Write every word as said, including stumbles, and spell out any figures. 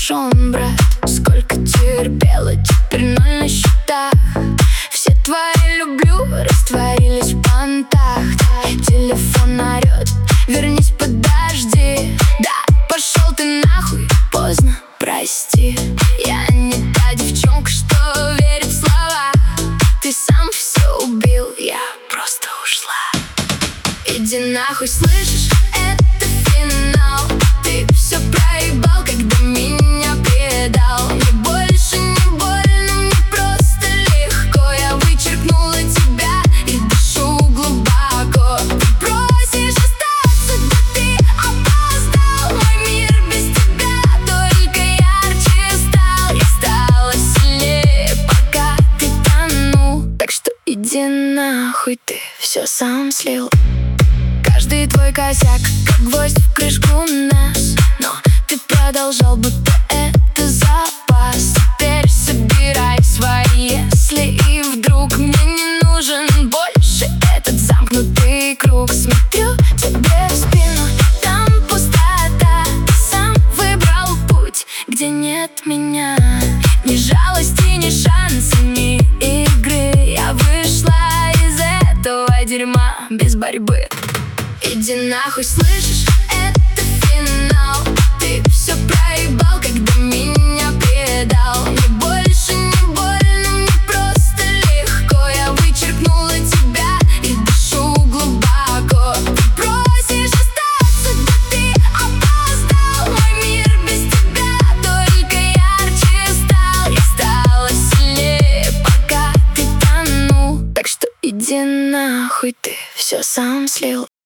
опустошен, брат. Сколько терпела, теперь ноль на счетах. Все твои люблю растворились в понтах. Телефон орет, вернись, подожди. Да, пошел ты нахуй, поздно, прости. Я не та девчонка, что верит в слова. Ты сам все убил, я просто ушла. Иди нахуй, слышишь, это финал. Ты все проебал, когда меня предал. Мне больше не больно, мне просто легко. Я вычеркнула тебя и дышу глубоко. Ты просишь остаться, да ты опоздал. Мой мир без тебя только ярче стал. Я стала сильнее, пока ты тонул. Так что иди нахуй, ты все сам слил. Каждый твой косяк, как гвоздь в крышку нас. Но ты продолжал, будто это запас. Теперь собирай свои если и вдруг мне не нужен больше этот замкнутый круг. Смотрю тебе в спину, там пустота. Ты сам выбрал путь, где нет меня. Ни жалости, ни шанса, ни игры. Я вышла из этого дерьма без борьбы. Иди нахуй, слышишь, это финал. Ты все проебал, когда меня предал. Мне больше не больно, мне просто легко. Я вычеркнула тебя и дышу глубоко. Ты просишь остаться, да ты опоздал. Мой мир без тебя только ярче стал. Я стала сильнее, пока ты тонул. Так что иди нахуй, ты все сам слил.